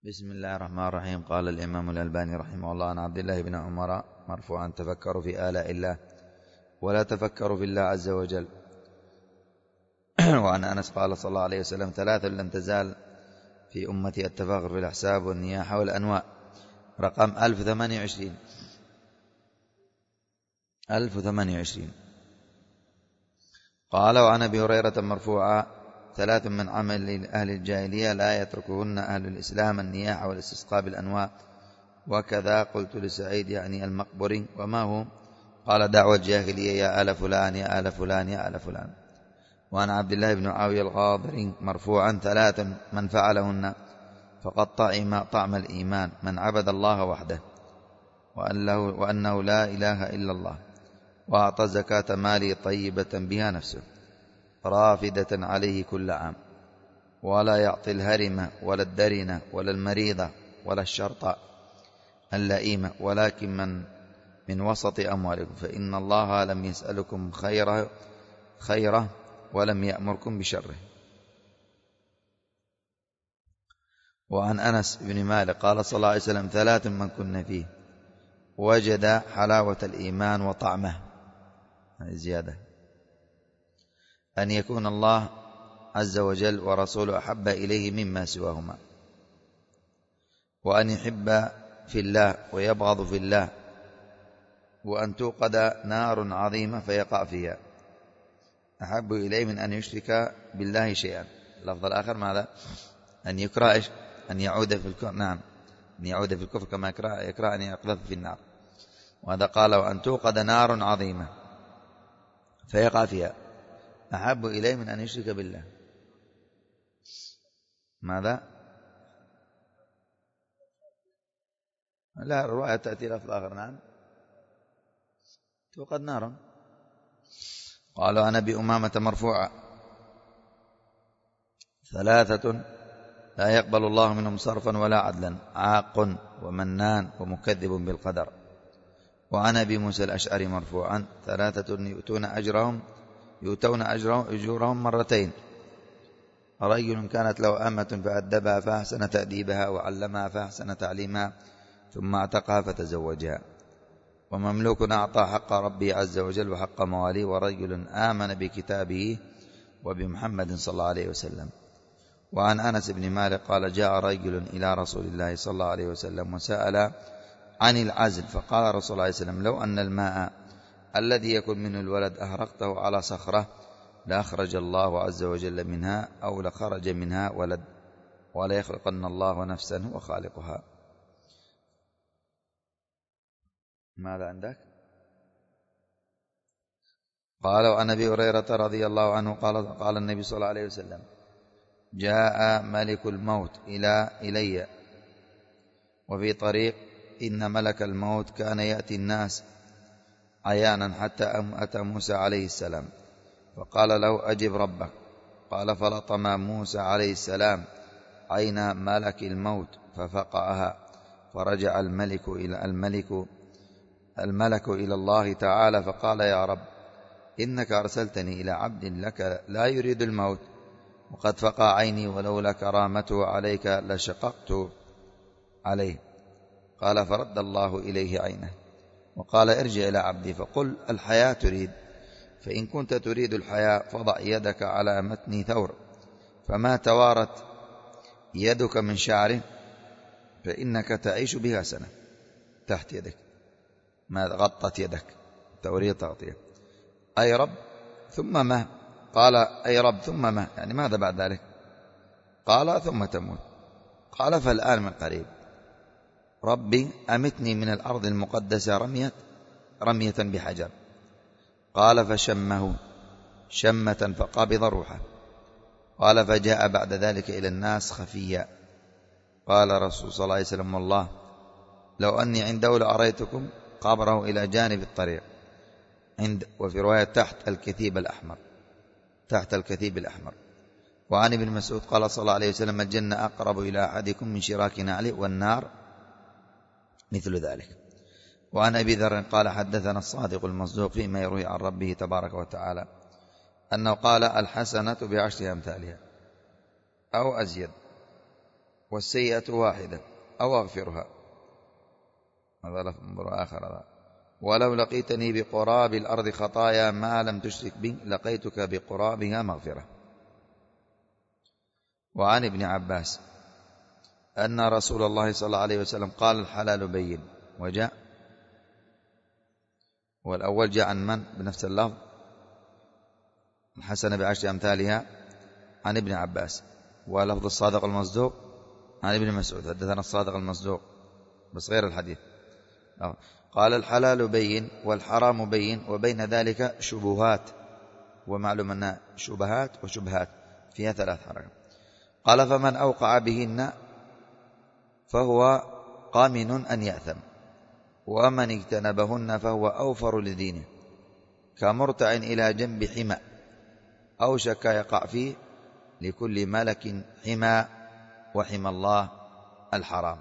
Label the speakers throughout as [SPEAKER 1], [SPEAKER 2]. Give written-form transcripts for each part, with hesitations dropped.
[SPEAKER 1] بسم الله الرحمن الرحيم. قال الإمام الألباني رحمه الله عن عبد الله بن عمر مرفوعا: تفكروا في آلاء الله ولا تفكروا في الله عز وجل. وعن أنس قال صلى الله عليه وسلم: ثلاث لن تزال في أمتي التفاخر في الأحساب والنياحة والأنواء. رقم 1028. قال: وعن أبي هريرة مرفوعا: ثلاث من عمل أهل الجاهلية لا يتركهن أهل الإسلام: النياحة والاستسقاء بالأنواء. وكذا قلت لسعيد يعني المقبري: وما هو؟ قال: دعوة الجاهلية يا آل فلان يا آل فلان يا آل فلان. وعن عبد الله بن عاوية الغاضري مرفوعا: ثلاث من فعلهن فقد طعم الإيمان: من عبد الله وحده وأنه لا إله إلا الله، وأعطى زكاة ماله طيبة بها نفسه رافدة عليه كل عام، ولا يعطي الهرمة ولا الدرنة ولا المريضة ولا الشرط اللئيمة، ولكن من وسط أموالكم، فإن الله لم يسألكم خيره ولم يأمركم بشره. وعن أنس بن مالك قال صلى الله عليه وسلم: ثلاث من كن فيه وجد حلاوة الإيمان وطعمه. زيادة: أن يكون الله عز وجل ورسوله أحب إليه مما سواهما، وأن يحب في الله ويبغض في الله، وأن توقد نار عظيمة فيقع فيها أحب إليه من أن يشرك بالله شيئا. اللفظ الآخر ماذا؟ أن يكره أن يعود في الكفر. نعم، أن يعود في الكفر كما يكره أن يقذف في النار. وهذا قال: وأن توقد نار عظيمة فيقع فيها أحب إليه من أن يشرك بالله. ماذا؟ لا، الرواية تأتي لفظ آخر. نعم، توقد نارا. قال: عن أبي أمامة مرفوعا: ثلاثة لا يقبل الله منهم صرفا ولا عدلا: عاق ومنان ومكذب بالقدر. وعن أبي موسى الأشعري مرفوعا: ثلاثة يؤتون أجورهم مرتين: رجل كانت له أمة فأدبها فأحسن تأديبها وعلمها فأحسن تعليمها ثم اعتقها فتزوجها، ومملوك أعطى حق ربه عز وجل وحق مواليه، ورجل آمن بكتابه وبمحمد صلى الله عليه وسلم. وعن أنس بن مالك قال: جاء رجل إلى رسول الله صلى الله عليه وسلم وسأل عن العزل، فقال رسول الله عليه وسلم: لو أن الماء الذي يكون منه الولد أهرقته على صخرة لأخرج الله عز وجل منها، أو لخرج منها ولد، ولا يخلقن الله نفسا هو خالقها. ماذا عندك؟ قال: وعن أبي هريرة رضي الله عنه قال النبي صلى الله عليه وسلم: جاء ملك الموت إلي وفي طريق، إن ملك الموت كان يأتي الناس عيانا حتى أتى موسى عليه السلام، فقال له: أجب ربك. قال: فلطم موسى عليه السلام عين ملك الموت ففقعها، فرجع الملك إلى الله تعالى فقال: يا رب، إنك أرسلتني إلى عبد لك لا يريد الموت، وقد فقع عيني، ولولا كرامته عليك لشققت عليه. قال: فرد الله إليه عينه وقال: ارجع إلى عبدي فقل: الحياة تريد، فإن كنت تريد الحياة فضع يدك على متن ثور، فما توارت يدك من شعره فإنك تعيش بها سنة. تحت يدك، ما غطت يدك، توريد تغطية. أي رب ثم ما؟ قال: أي رب ثم ما؟ يعني ماذا بعد ذلك؟ قال: ثم تموت. قال: فالآن من قريب. ربي أمتني من الأرض المقدسة رمية بحجر. قال: فشمه شمة فقبض روحه. قال: فجاء بعد ذلك إلى الناس خفيا. قال رسول صلى الله عليه وسلم: والله لو أني عنده لأريتكم قبره إلى جانب الطريق، وفي رواية تحت الكثيب الأحمر. وعن ابن مسعود قال صلى الله عليه وسلم: الجنة أقرب إلى أحدكم من شراك نعله، والنار مثل ذلك. وعن أبي ذر قال: حدثنا الصادق المصدوق فيما يروي عن ربه تبارك وتعالى أنه قال: الحسنة بعشر أمثالها أو أزيد. والسيئة واحدة أو أغفرها. هذا لفظ آخر هذا. ولو لقيتني بقراب الأرض خطايا ما لم تشرك بي لقيتك بقرابها مغفرة. وعن ابن عباس أن رسول الله صلى الله عليه وسلم قال الحلال بين، وجاء والأول جاء عن من بنفس اللفظ الحسنة بعشر أمثالها عن ابن عباس، ولفظ الصادق المصدوق عن ابن مسعود حدثنا الصادق المصدوق بس غير الحديث. قال الحلال بين والحرام بين وبين ذلك شبهات، ومعلوم أن شبهات وشبهات فيها 3 حركات. قال فمن أوقع بهن فهو قامن أن يأثم، ومن اجتنبهن فهو أوفر لدينه، كمرتع إلى جنب حمى أوشك يقع فيه، لكل ملك حمى وحمى الله الحرام.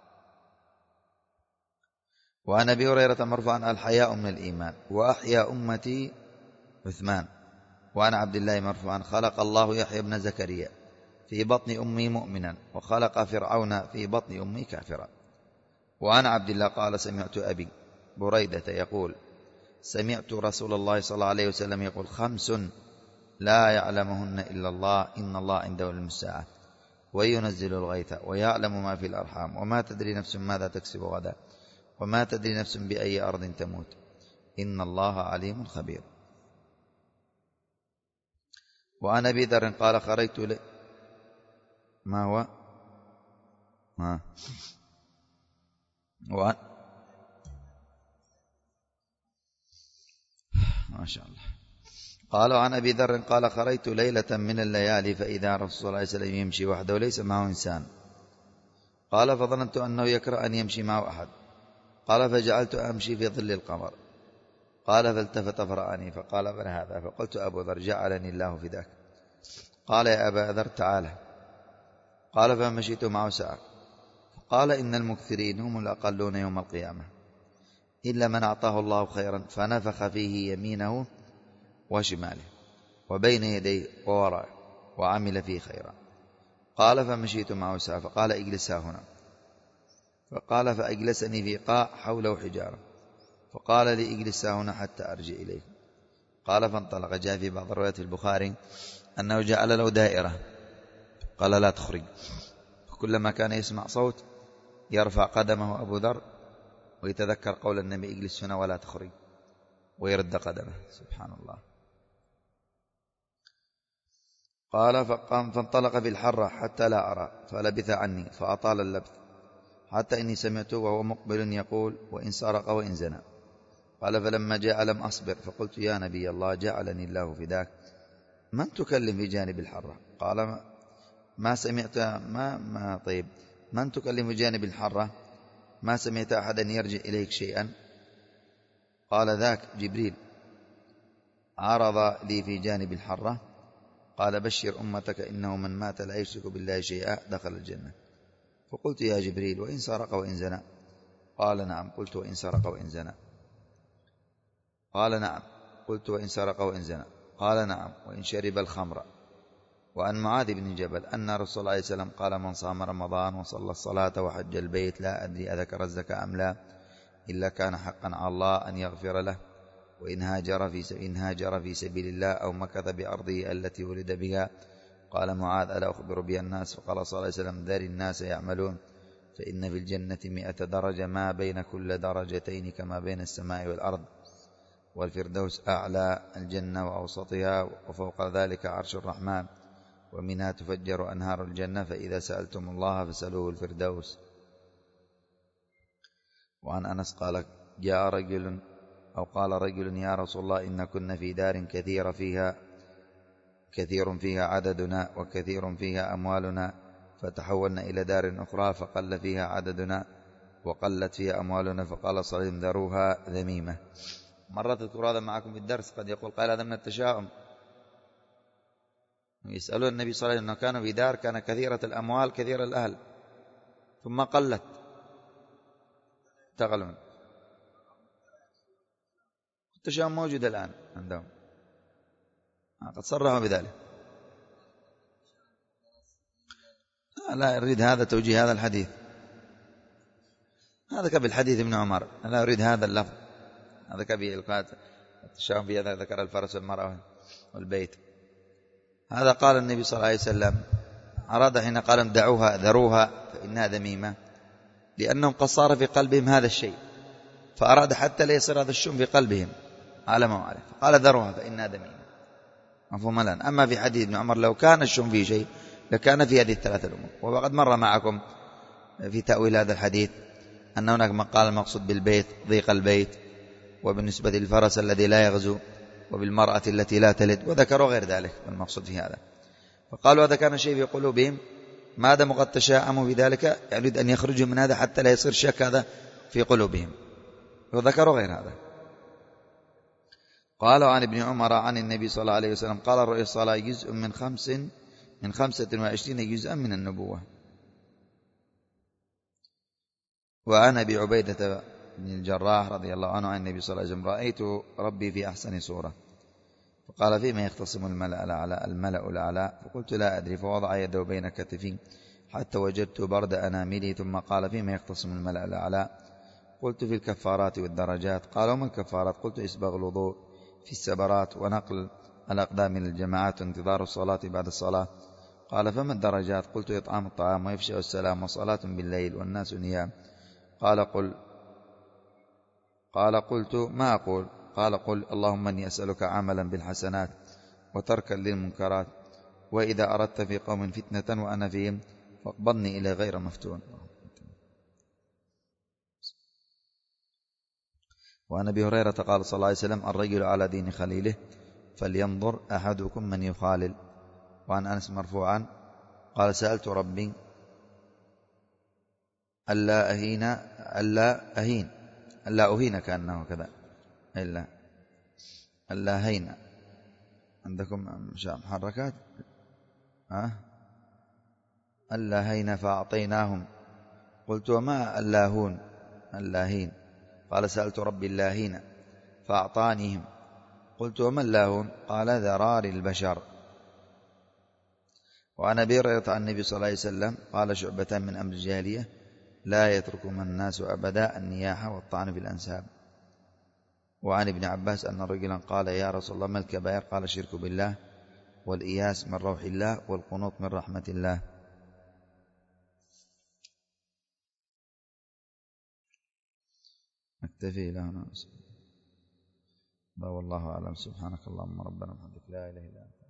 [SPEAKER 1] وعن أبي هريرة مرفوعا الحياء من الإيمان وأحيا أمتي عثمان. وعن عبد الله مرفوعا خلق الله يحيى بن زكريا في بطن أمي مؤمنا وخلق فرعون في بطن أمي كافرا. وعن عبد الله قال سمعت أبي بريدة يقول سمعت رسول الله صلى الله عليه وسلم يقول 5 لا يعلمهن إلا الله، إن الله عنده علم الساعة وينزل الغيث ويعلم ما في الأرحام وما تدري نفس ماذا تكسب غدا وما تدري نفس بأي أرض تموت، إن الله عليم خبير. وعن أبي ذر قال خرجت ما هو ما شاء الله. قال عن أبي ذر قال خرجت ليلة من الليالي فإذا رسول الله صلى الله عليه وسلم يمشي وحده وليس معه إنسان. قال فظننت أنه يكره أن يمشي معه أحد. قال فجعلت أمشي في ظل القمر. قال فالتفت فرآني فقال من هذا؟ فقلت أبو ذر جعلني الله فداك. قال يا أبا ذر تعالى. قال فمشيت معه ساعة. قال إن المكثرين هم الأقلون يوم القيامة إلا من أعطاه الله خيرا فنفخ فيه يمينه وشماله وبين يديه ووراءه وعمل فيه خيرا. قال فمشيت معه ساعة فقال اجلسها هنا. فقال فأجلسني في قاع حوله حجارة. فقال لي اجلسها هنا حتى أرجع إليه. قال فانطلق. جاء في بعض روايات البخاري أنه جعل له دائرة قال لا تخرج، كلما كان يسمع صوت يرفع قدمه أبو ذر ويتذكر قول النبي اجلس هنا ولا تخرج ويرد قدمه. سبحان الله. قال فقام فانطلق بالحرة حتى لا أرى فلبث عني فأطال اللبث حتى إني سمعته وهو مقبل يقول وإن سرق وإن زنى. قال فلما جاء لم أصبر فقلت يا نبي الله جعلني الله فداك من تكلم في جانب الحرة؟ قال ما سمعت طيب من تكلم في جانب الحرة؟ ما سمعت أحدا يرجع إليك شيئا؟ قال ذاك جبريل عرض لي في جانب الحرة قال بشر أمتك إنه من مات لا يشرك بالله شيئا دخل الجنة. فقلت يا جبريل وإن سرق وإن زنى؟ قال نعم. قلت وإن سرق وإن زنى؟ قال نعم. قلت وإن سرق وإن زنى؟ قال نعم. وإن شرب الخمر. وعن معاذ بن جبل أن رسول الله صلى الله عليه وسلم قال من صام رمضان وصلى الصلاة وحج البيت لا أدري أذكر الزكاة أم لا إلا كان حقا على الله أن يغفر له، وإن هاجر في سبيل الله أو مكث بأرضه التي ولد بها. قال معاذ ألا أخبر بها الناس؟ فقال صلى الله عليه وسلم ذر الناس يعملون فإن في الجنة 100 درجة ما بين كل درجتين كما بين السماء والأرض، والفردوس أعلى الجنة وأوسطها وفوق ذلك عرش الرحمن، ومنها تفجر أنهار الجنة فإذا سألتم الله فسألوه الفردوس. وعن أنس قال جاء رجل أو قال رجل يا رسول الله إن كنا في دار كثير فيها عددنا وكثير فيها أموالنا فتحولنا إلى دار أخرى فقل فيها عددنا وقلت فيها أموالنا. فقال صلى الله عليه وسلم ذروها ذميمة. مرة تذكر هذا معكم بالدرس قد يقول قال هذا من التشاؤم. يسألون النبي صلى الله عليه وسلم أنه كان في دار كان كثيرة الأموال كثير الأهل ثم قلت تغلون. التشاؤم موجود الآن عندهم قد صرحوا بذلك. لا يريد هذا توجيه هذا الحديث، هذا كبي الحديث ابن عمر، لا يريد هذا اللفظ، هذا كبي القات التشاؤم في هذا، ذكر الفرس والمرأة والبيت. هذا قال النبي صلى الله عليه وسلم، أراد حين قال دعوها ذروها فإنها ذميمة، لأنهم قد صار في قلبهم هذا الشيء، فأراد حتى لا يصير هذا الشؤم في قلبهم على ما عليه، فقال ذروها فإنها ذميمة. مفهوم الآن؟ أما في حديث ابن عمر لو كان الشؤم فيه شيء لكان في هذه الثلاثة الأمور. وقد مر معكم في تأويل هذا الحديث أن هناك من قال المقصود بالبيت ضيق البيت، وبالنسبة للفرس الذي لا يغزو، وبالمرأة التي لا تلد، وذكروا غير ذلك المقصود في هذا. فقالوا هذا كان شيء في قلوبهم، ما دام قد تشاءموا بذلك يريد أن يخرجوا من هذا حتى لا يصير شك هذا في قلوبهم، وذكروا غير هذا. قالوا عن ابن عمر عن النبي صلى الله عليه وسلم قال الرؤيا الصلاة جزء من 25 جزءا من النبوة. وعن أبي عبيدة بن الجراح رضي الله عنه عن النبي صلى الله عليه وسلم رأيت ربي في أحسن صورة، فقال فيما يختصم الملأ الأعلى، فقلت لا أدري، فوضع يده بين كتفي حتى وجدت برد أناملي، ثم قال فيما يختصم الملأ الأعلى، قلت في الكفارات والدرجات. قال وما الكفارات؟ قلت إسباغ الوضوء في السبرات، ونقل الأقدام من الجماعات، وانتظار الصلاة بعد الصلاة. قال فما الدرجات؟ قلت إطعام الطعام وإفشاء السلام وصلاة بالليل والناس نيام. قال قلت ما أقول؟ قال قل اللهم إني أسألك عملا بالحسنات وتركا للمنكرات، وإذا أردت في قوم فتنة وأنا فيهم فاقبضني إلى غير مفتون. وعن أبي هريرة قال صلى الله عليه وسلم الرجل على دين خليله فلينظر أحدكم من يخالل. وعن أنس مرفوعا قال سألت ربي ألا أهين كأنه كذا ألا هين. عندكم محركات ألا هين فأعطيناهم. قلت وما اللاهين؟ قال سألت ربي اللاهين فأعطانيهم. قلت وما اللاهون؟ قال ذرار البشر. وعن أبي هريرة عن النبي صلى الله عليه وسلم قال شعبتان من أمر الجاهلية لا يتركهما الناس أبدا، النياحة والطعن في الأنساب. وعن ابن عباس أن رجلا قال يا رسول الله ما الكبائر؟ قال الشرك بالله، والإياس من روح الله، والقنوط من رحمة الله. نكتفي لهنا. والله أعلم. سبحانك اللهم ربنا وبحمدك لا إله إلا أنت.